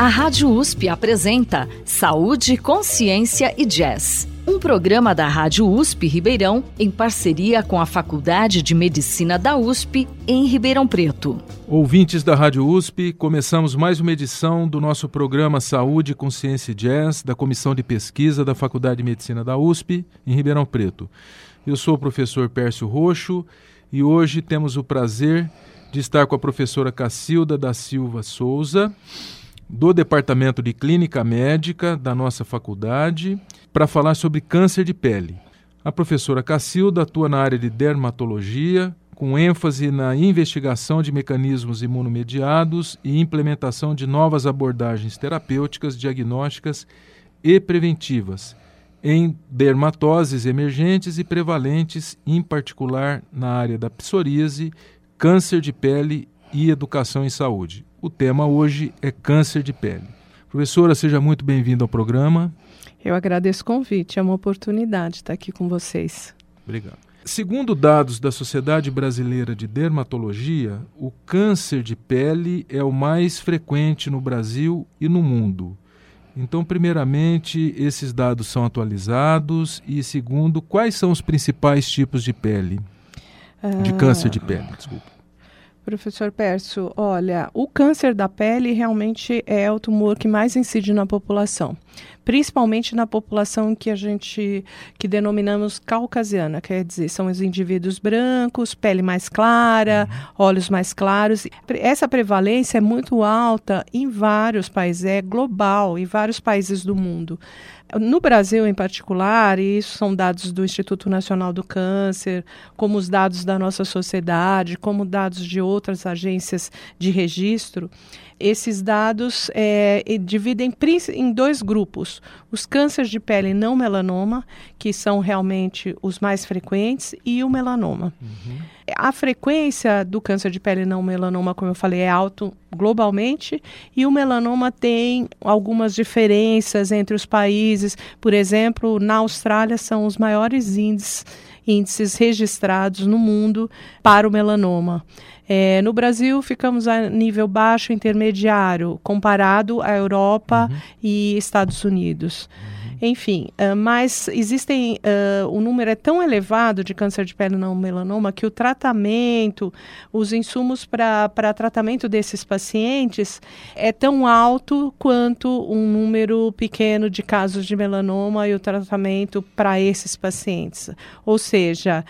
A Rádio USP apresenta Saúde, Consciência e Jazz, um programa da Rádio USP Ribeirão em parceria com a Faculdade de Medicina da USP em Ribeirão Preto. Ouvintes da Rádio USP, começamos mais uma edição do nosso programa Saúde, Consciência e Jazz da Comissão de Pesquisa da Faculdade de Medicina da USP em Ribeirão Preto. Eu sou o professor Pércio Roxo e hoje temos o prazer de estar com a professora Cacilda da Silva Souza, do Departamento de Clínica Médica da nossa faculdade, para falar sobre câncer de pele. A professora Cacilda atua na área de dermatologia, com ênfase na investigação de mecanismos imunomediados e implementação de novas abordagens terapêuticas, diagnósticas e preventivas, em dermatoses emergentes e prevalentes, em particular na área da psoríase, câncer de pele e educação em saúde. O tema hoje é câncer de pele. Professora, seja muito bem-vinda ao programa. Eu agradeço o convite, é uma oportunidade estar aqui com vocês. Obrigado. Segundo dados da Sociedade Brasileira de Dermatologia, o câncer de pele é o mais frequente no Brasil e no mundo. Então, primeiramente, esses dados são atualizados e, segundo, quais são os principais tipos de pele? De câncer de pele, desculpa. Professor Pércio, olha, o câncer da pele realmente é o tumor que mais incide na população, principalmente na população que denominamos caucasiana, quer dizer, são os indivíduos brancos, pele mais clara, olhos mais claros. Essa prevalência é muito alta em vários países, é global, em vários países do mundo. No Brasil, em particular, e isso são dados do Instituto Nacional do Câncer, como os dados da nossa sociedade, como dados de outras agências de registro, esses dados dividem em dois grupos. Os cânceres de pele não melanoma, que são realmente os mais frequentes, e o melanoma. A frequência do câncer de pele não melanoma, como eu falei, é alto globalmente, e o melanoma tem algumas diferenças entre os países. Por exemplo, na Austrália são os maiores índices registrados no mundo para o melanoma. No Brasil, ficamos a nível baixo intermediário, comparado à Europa e Estados Unidos. Enfim, mas o número é tão elevado de câncer de pele não melanoma que o tratamento, os insumos para tratamento desses pacientes é tão alto quanto um número pequeno de casos de melanoma e o tratamento para esses pacientes. Ou seja,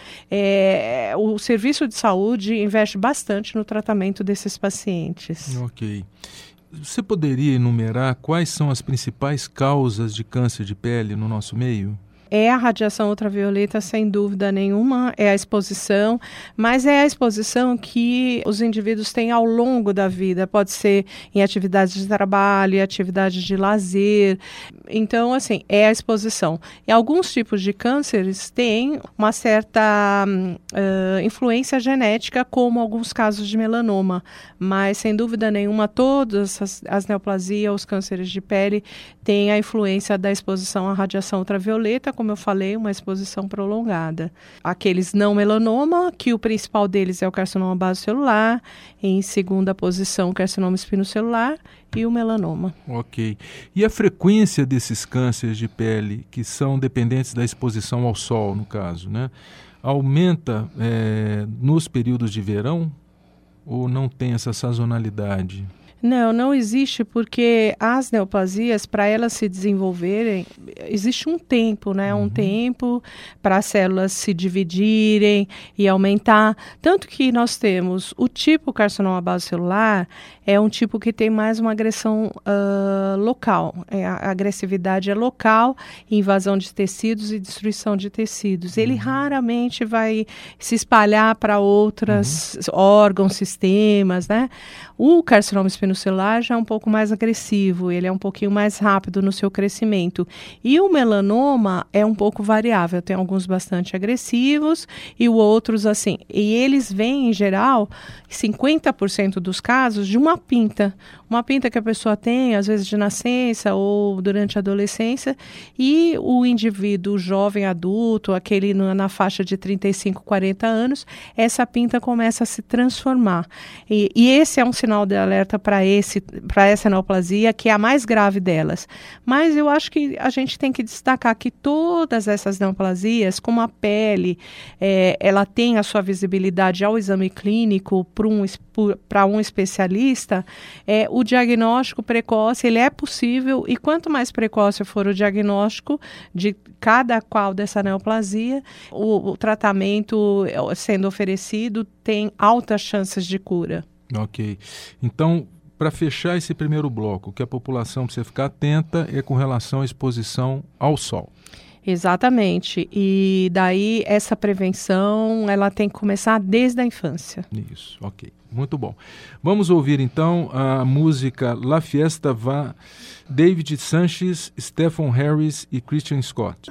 o serviço de saúde investe bastante no tratamento desses pacientes. Ok. Você poderia enumerar quais são as principais causas de câncer de pele no nosso meio? É a radiação ultravioleta, sem dúvida nenhuma, é a exposição, mas é a exposição que os indivíduos têm ao longo da vida. Pode ser em atividades de trabalho, em atividades de lazer. Então, assim, é a exposição. E alguns tipos de cânceres têm uma certa influência genética, como alguns casos de melanoma. Mas, sem dúvida nenhuma, todas as neoplasias, os cânceres de pele, têm a influência da exposição à radiação ultravioleta, como eu falei, uma exposição prolongada. Aqueles não melanoma, que o principal deles é o carcinoma basocelular, em segunda posição o carcinoma espinocelular e o melanoma. Ok. E a frequência desses cânceres de pele, que são dependentes da exposição ao sol, no caso, né? Aumenta nos períodos de verão ou não tem essa sazonalidade? Não existe, porque as neoplasias, para elas se desenvolverem, existe um tempo, né? Um tempo para as células se dividirem e aumentar. Tanto que nós temos o tipo carcinoma basocelular, é um tipo que tem mais uma agressão local. A agressividade é local, invasão de tecidos e destruição de tecidos. Ele raramente vai se espalhar para outros órgãos, sistemas, né? O carcinoma espinocelular já é um pouco mais agressivo, ele é um pouquinho mais rápido no seu crescimento. E o melanoma é um pouco variável, tem alguns bastante agressivos e outros assim. E eles vêm, em geral, 50% dos casos, de uma pinta. Uma pinta que a pessoa tem, às vezes de nascença ou durante a adolescência, e o indivíduo jovem, adulto, aquele na faixa de 35, 40 anos, essa pinta começa a se transformar. E esse é um sinal de alerta para para essa neoplasia, que é a mais grave delas. Mas eu acho que a gente tem que destacar que todas essas neoplasias, como a pele, ela tem a sua visibilidade ao exame clínico para um especialista, o diagnóstico precoce ele é possível, e quanto mais precoce for o diagnóstico de cada qual dessa neoplasia, o tratamento sendo oferecido tem altas chances de cura. Ok. Então, para fechar esse primeiro bloco, o que a população precisa ficar atenta é com relação à exposição ao sol. Exatamente. E daí essa prevenção, ela tem que começar desde a infância. Isso, ok. Muito bom. Vamos ouvir então a música La Fiesta Va, David Sanchez, Stephen Harris e Christian Scott.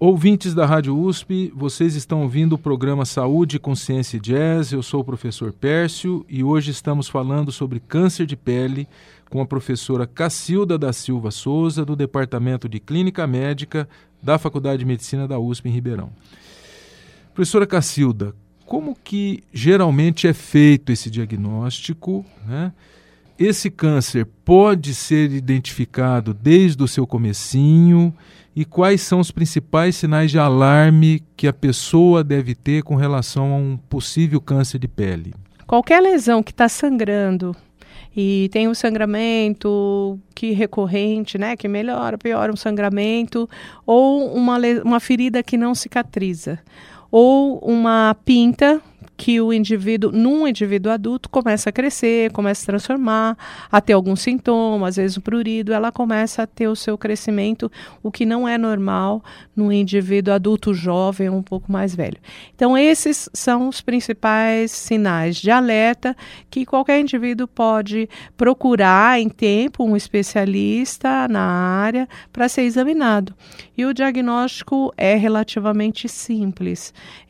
Ouvintes da Rádio USP, vocês estão ouvindo o programa Saúde, Consciência e Jazz. Eu sou o professor Pércio e hoje estamos falando sobre câncer de pele com a professora Cacilda da Silva Souza, do Departamento de Clínica Médica da Faculdade de Medicina da USP em Ribeirão. Professora Cacilda, como que geralmente é feito esse diagnóstico, né? Esse câncer pode ser identificado desde o seu comecinho e quais são os principais sinais de alarme que a pessoa deve ter com relação a um possível câncer de pele? Qualquer lesão que está sangrando e tem um sangramento que recorrente, né, que melhora, piora um sangramento, ou uma ferida que não cicatriza, ou uma pinta que num indivíduo adulto começa a crescer, começa a se transformar, a ter alguns sintomas, às vezes o prurido, ela começa a ter o seu crescimento, o que não é normal num indivíduo adulto jovem ou um pouco mais velho. Então esses são os principais sinais de alerta que qualquer indivíduo pode procurar em tempo um especialista na área para ser examinado. E o diagnóstico é relativamente simples.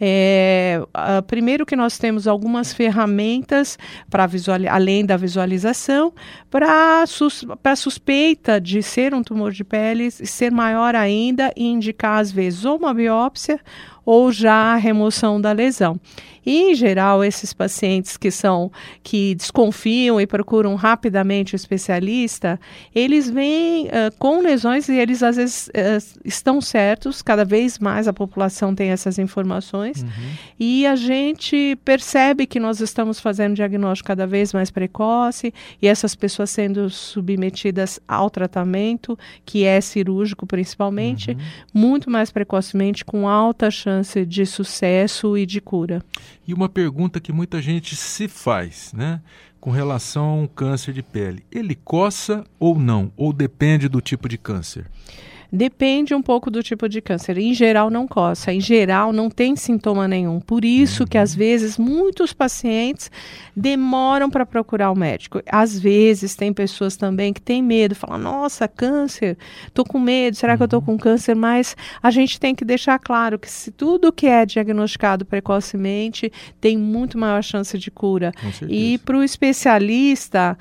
Primeiro que nós temos algumas ferramentas para além da visualização, para suspeita de ser um tumor de pele, ser maior ainda e indicar às vezes ou uma biópsia ou já a remoção da lesão. E, em geral, esses pacientes que desconfiam e procuram rapidamente o especialista, eles vêm com lesões e eles, às vezes, estão certos. Cada vez mais a população tem essas informações. E a gente percebe que nós estamos fazendo um diagnóstico cada vez mais precoce e essas pessoas sendo submetidas ao tratamento, que é cirúrgico principalmente, muito mais precocemente, com alta chance de sucesso e de cura. E uma pergunta que muita gente se faz, né, com relação a um câncer de pele. Ele coça ou não? Ou depende do tipo de câncer? Depende um pouco do tipo de câncer. Em geral, não coça. Em geral, não tem sintoma nenhum. Por isso que, às vezes, muitos pacientes demoram para procurar o médico. Às vezes, tem pessoas também que têm medo. Falam, nossa, câncer, estou com medo, será que eu estou com câncer? Mas a gente tem que deixar claro que se tudo que é diagnosticado precocemente tem muito maior chance de cura. E para o especialista,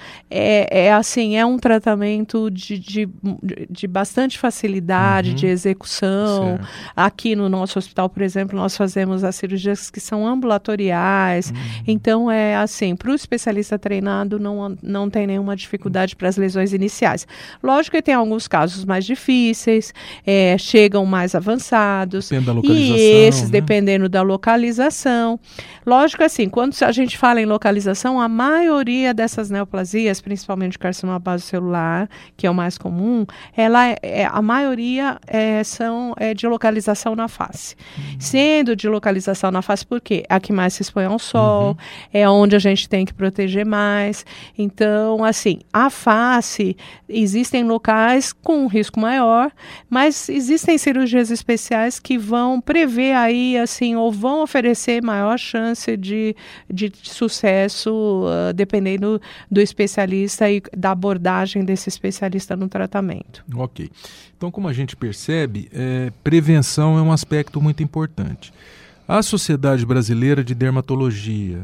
é um tratamento de bastante facilidade, de execução. Certo. Aqui no nosso hospital, por exemplo, nós fazemos as cirurgias que são ambulatoriais. Então, para o especialista treinado, não tem nenhuma dificuldade para as lesões iniciais. Lógico que tem alguns casos mais difíceis, chegam mais avançados. Depende da localização, e esses, né? Dependendo da localização. Lógico, assim, quando a gente fala em localização, a maioria dessas neoplasias, principalmente carcinoma basocelular, que é o mais comum, a maioria são de localização na face. Sendo de localização na face, por quê? É a que mais se expõe ao sol, é onde a gente tem que proteger mais. Então, assim, a face, existem locais com um risco maior, mas existem cirurgias especiais que vão prever aí, assim, ou vão oferecer maior chance de sucesso, dependendo do especialista e da abordagem desse especialista no tratamento. Ok. Então, como a gente percebe, prevenção é um aspecto muito importante. A Sociedade Brasileira de Dermatologia,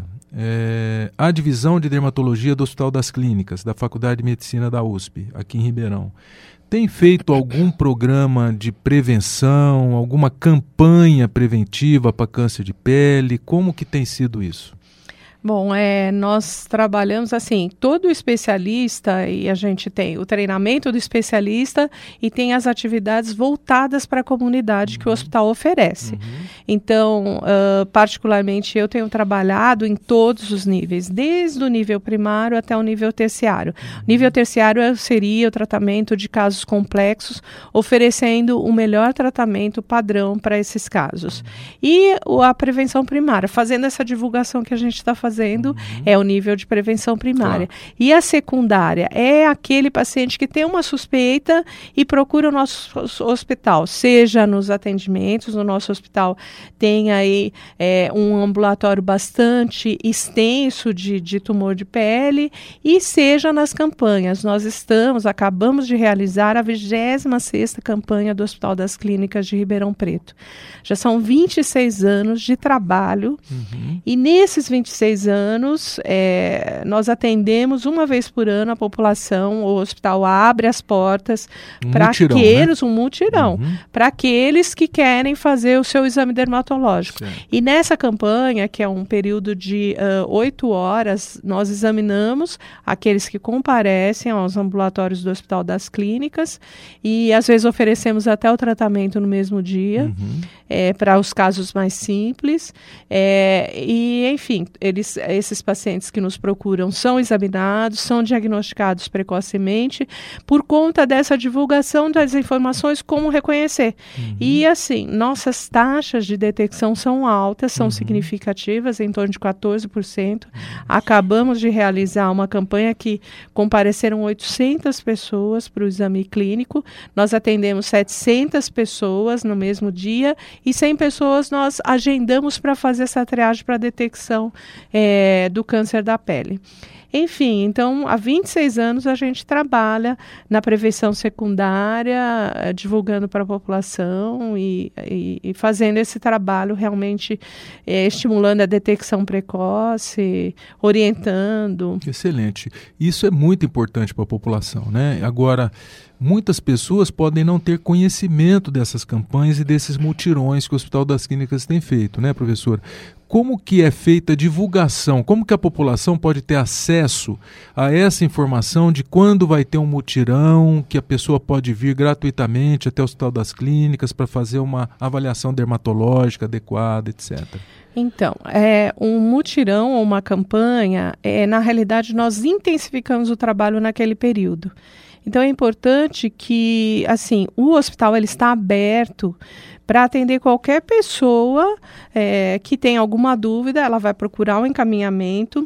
a Divisão de Dermatologia do Hospital das Clínicas, da Faculdade de Medicina da USP, aqui em Ribeirão, tem feito algum programa de prevenção, alguma campanha preventiva para câncer de pele? Como que tem sido isso? Bom, nós trabalhamos assim, todo especialista, e a gente tem o treinamento do especialista e tem as atividades voltadas para a comunidade que o hospital oferece. Então, particularmente, eu tenho trabalhado em todos os níveis, desde o nível primário até o nível terciário. O nível terciário seria o tratamento de casos complexos, oferecendo o melhor tratamento padrão para esses casos. E a prevenção primária, fazendo essa divulgação que a gente está fazendo fazendo é o nível de prevenção primária. Claro. E a secundária é aquele paciente que tem uma suspeita e procura o nosso hospital, seja nos atendimentos, no nosso hospital tem aí um ambulatório bastante extenso de tumor de pele, e seja nas campanhas. Nós acabamos de realizar a 26ª campanha do Hospital das Clínicas de Ribeirão Preto. Já são 26 anos de trabalho, e nesses 26 anos nós atendemos uma vez por ano a população. O hospital abre as portas para aqueles, um mutirão, para aqueles que querem fazer o seu exame dermatológico. Certo. E nessa campanha, que é um período de 8 horas, nós examinamos aqueles que comparecem aos ambulatórios do Hospital das Clínicas, e às vezes oferecemos até o tratamento no mesmo dia, para os casos mais simples. E, enfim, esses pacientes que nos procuram são examinados, são diagnosticados precocemente por conta dessa divulgação das informações, como reconhecer. E, assim, nossas taxas de detecção são altas, são significativas, em torno de 14%. Acabamos de realizar uma campanha que compareceram 800 pessoas para o exame clínico. Nós atendemos 700 pessoas no mesmo dia, e 100 pessoas nós agendamos para fazer essa triagem para detecção do câncer da pele. Enfim, então, há 26 anos a gente trabalha na prevenção secundária, divulgando para a população e fazendo esse trabalho realmente estimulando a detecção precoce, orientando. Excelente. Isso é muito importante para a população, né? Agora, muitas pessoas podem não ter conhecimento dessas campanhas e desses mutirões que o Hospital das Clínicas tem feito, né, professor? Como que é feita a divulgação? Como que a população pode ter acesso a essa informação de quando vai ter um mutirão, que a pessoa pode vir gratuitamente até o Hospital das Clínicas para fazer uma avaliação dermatológica adequada, etc.? Então, um mutirão ou uma campanha, na realidade, nós intensificamos o trabalho naquele período. Então, é importante que, assim, o hospital ele está aberto para atender qualquer pessoa que tenha alguma dúvida. Ela vai procurar um encaminhamento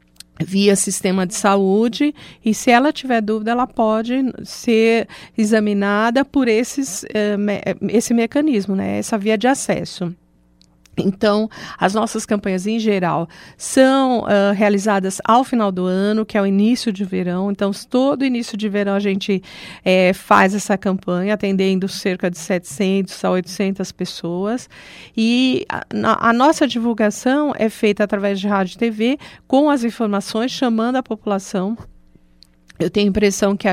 via sistema de saúde, e se ela tiver dúvida, ela pode ser examinada por esse mecanismo, né, essa via de acesso. Então, as nossas campanhas, em geral, são realizadas ao final do ano, que é o início de verão. Então, todo início de verão a gente faz essa campanha, atendendo cerca de 700 a 800 pessoas. E a nossa divulgação é feita através de rádio e TV, com as informações, chamando a população. Eu tenho a impressão que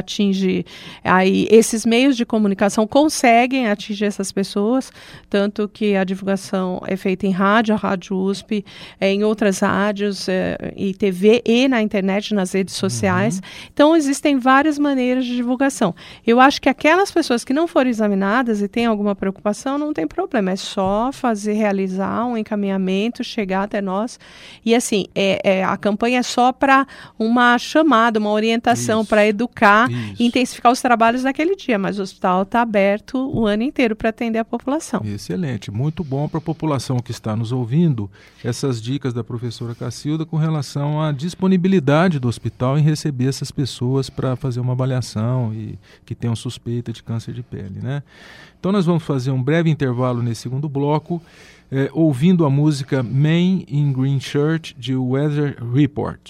esses meios de comunicação conseguem atingir essas pessoas, tanto que a divulgação é feita em rádio, a Rádio USP, em outras rádios, e TV e na internet, nas redes sociais. Então, existem várias maneiras de divulgação. Eu acho que aquelas pessoas que não forem examinadas e têm alguma preocupação, não tem problema, é só realizar um encaminhamento, chegar até nós. E assim, a campanha é só para uma chamada, uma orientação, para educar e intensificar os trabalhos naquele dia, mas o hospital está aberto o ano inteiro para atender a população. Excelente, muito bom para a população que está nos ouvindo, essas dicas da professora Cacilda com relação à disponibilidade do hospital em receber essas pessoas para fazer uma avaliação e que tenham suspeita de câncer de pele, né? Então nós vamos fazer um breve intervalo nesse segundo bloco, ouvindo a música Man in Green Shirt, de Weather Report.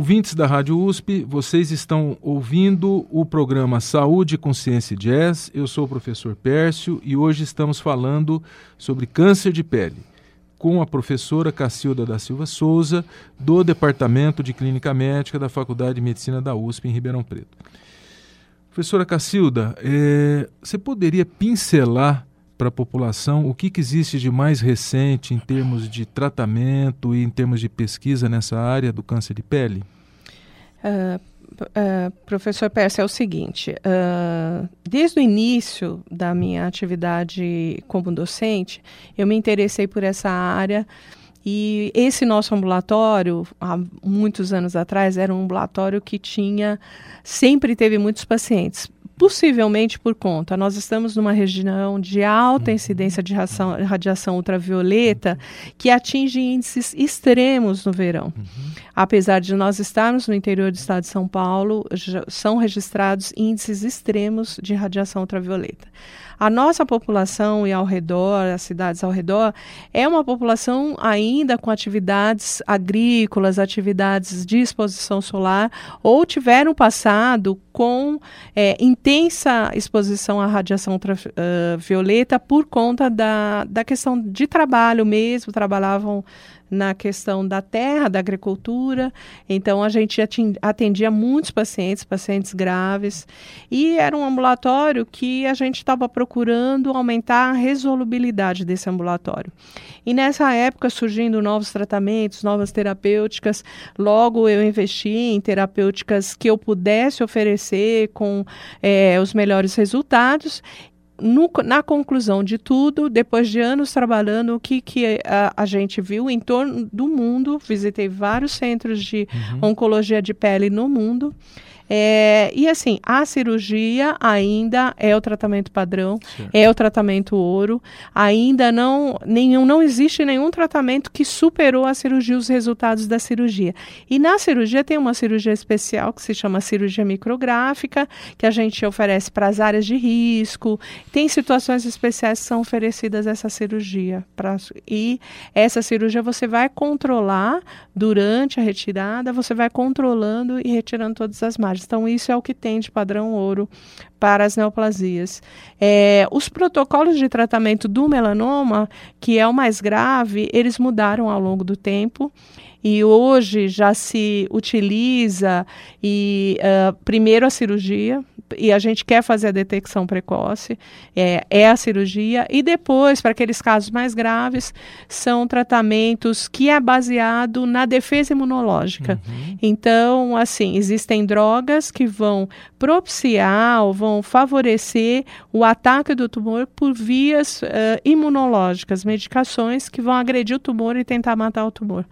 Ouvintes da Rádio USP, vocês estão ouvindo o programa Saúde, Consciência e Jazz. Eu sou o professor Pércio e hoje estamos falando sobre câncer de pele com a professora Cacilda da Silva Souza, do Departamento de Clínica Médica da Faculdade de Medicina da USP em Ribeirão Preto. Professora Cacilda, você poderia pincelar para a população o que existe de mais recente em termos de tratamento e em termos de pesquisa nessa área do câncer de pele? Professor Pércio, é o seguinte, desde o início da minha atividade como docente, eu me interessei por essa área e esse nosso ambulatório, há muitos anos atrás, era um ambulatório que sempre teve muitos pacientes. Possivelmente por conta, nós estamos numa região de alta incidência de radiação ultravioleta que atinge índices extremos no verão. Apesar de nós estarmos no interior do estado de São Paulo, são registrados índices extremos de radiação ultravioleta. A nossa população e ao redor, as cidades ao redor, é uma população ainda com atividades agrícolas, atividades de exposição solar, ou tiveram passado com intensa exposição à radiação ultravioleta por conta da questão de trabalho mesmo, trabalhavam na questão da terra, da agricultura. Então, a gente atendia muitos pacientes graves, e era um ambulatório que a gente estava procurando aumentar a resolubilidade desse ambulatório. E nessa época, surgindo novos tratamentos, novas terapêuticas, logo eu investi em terapêuticas que eu pudesse oferecer com os melhores resultados. Na conclusão de tudo, depois de anos trabalhando, o que a gente viu em torno do mundo, visitei vários centros de oncologia de pele no mundo, e assim, a cirurgia ainda é o tratamento padrão, é o tratamento ouro, ainda não existe nenhum tratamento que superou a cirurgia, os resultados da cirurgia. E na cirurgia tem uma cirurgia especial que se chama cirurgia micrográfica, que a gente oferece para as áreas de risco, tem situações especiais que são oferecidas essa cirurgia, e essa cirurgia você vai controlar durante a retirada, você vai controlando e retirando todas as margens. Então, isso é o que tem de padrão ouro para as neoplasias. Os protocolos de tratamento do melanoma, que é o mais grave, eles mudaram ao longo do tempo. E hoje já se utiliza primeiro a cirurgia, e a gente quer fazer a detecção precoce, a cirurgia, e depois, para aqueles casos mais graves, são tratamentos que é baseado na defesa imunológica. Então, assim, existem drogas que vão propiciar ou vão favorecer o ataque do tumor por vias imunológicas, medicações que vão agredir o tumor e tentar matar o tumor.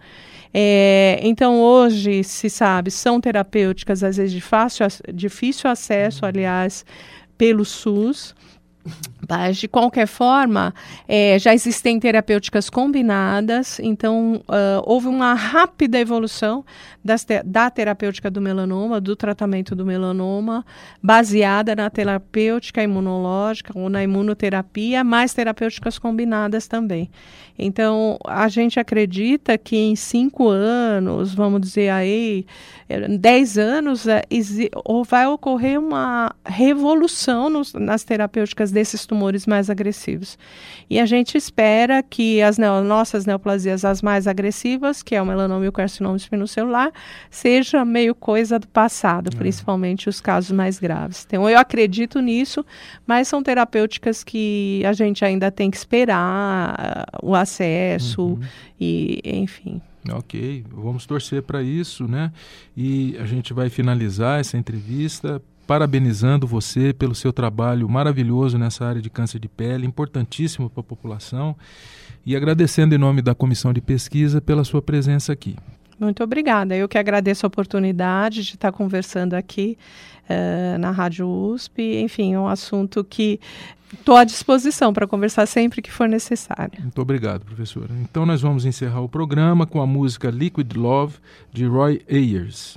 Então, hoje, se sabe, são terapêuticas, às vezes, de difícil acesso, aliás, pelo SUS. Mas, de qualquer forma, já existem terapêuticas combinadas, então houve uma rápida evolução da terapêutica do melanoma, do tratamento do melanoma, baseada na terapêutica imunológica ou na imunoterapia, mais terapêuticas combinadas também. Então, a gente acredita que em 5 anos, vamos dizer aí, 10 anos, vai ocorrer uma revolução nas terapêuticas desses tumores mais agressivos. E a gente espera que as nossas neoplasias, as mais agressivas, que é o melanoma e o carcinoma espinocelular, seja meio coisa do passado, principalmente os casos mais graves. Então, eu acredito nisso, mas são terapêuticas que a gente ainda tem que esperar o acesso e, enfim. Ok, vamos torcer para isso, né? E a gente vai finalizar essa entrevista parabenizando você pelo seu trabalho maravilhoso nessa área de câncer de pele, importantíssimo para a população, e agradecendo em nome da Comissão de Pesquisa pela sua presença aqui. Muito obrigada. Eu que agradeço a oportunidade de estar conversando aqui na Rádio USP. Enfim, é um assunto que estou à disposição para conversar sempre que for necessário. Muito obrigado, professora. Então nós vamos encerrar o programa com a música Liquid Love, de Roy Ayers.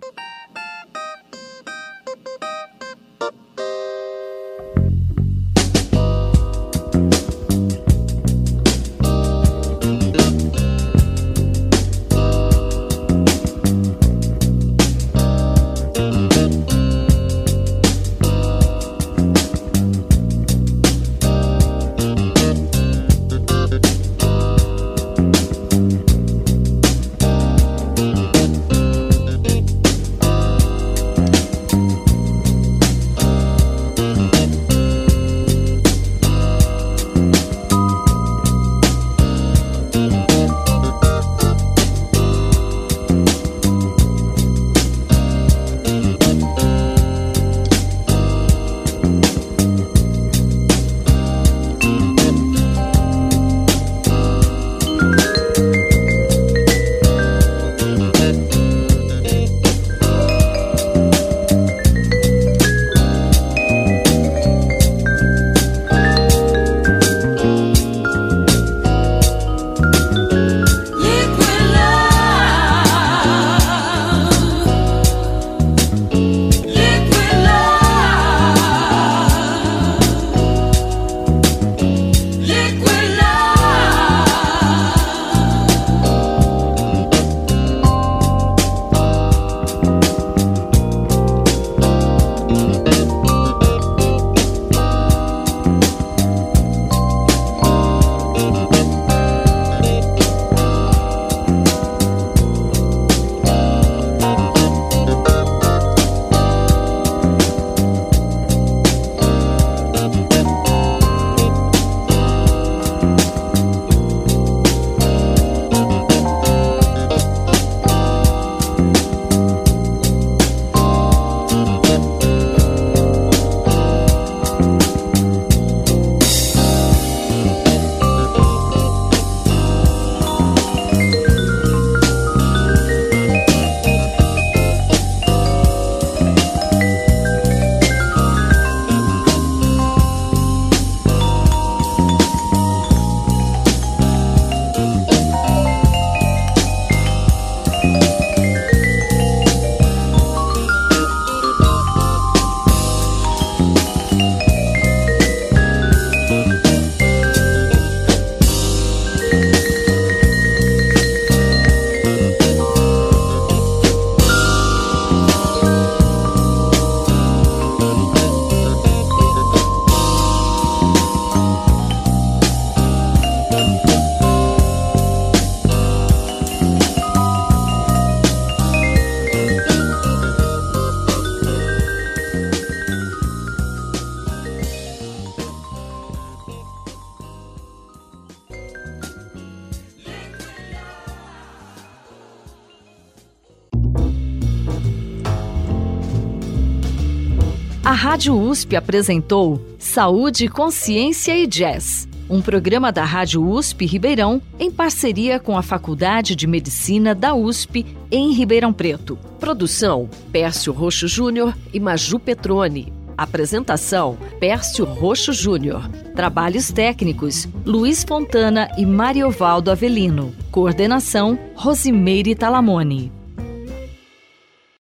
A Rádio USP apresentou Saúde, Consciência e Jazz, um programa da Rádio USP Ribeirão em parceria com a Faculdade de Medicina da USP em Ribeirão Preto. Produção: Pércio Roxo Júnior e Maju Petroni. Apresentação: Pércio Roxo Júnior. Trabalhos técnicos: Luiz Fontana e Mariovaldo Avelino. Coordenação: Rosimeire Talamone.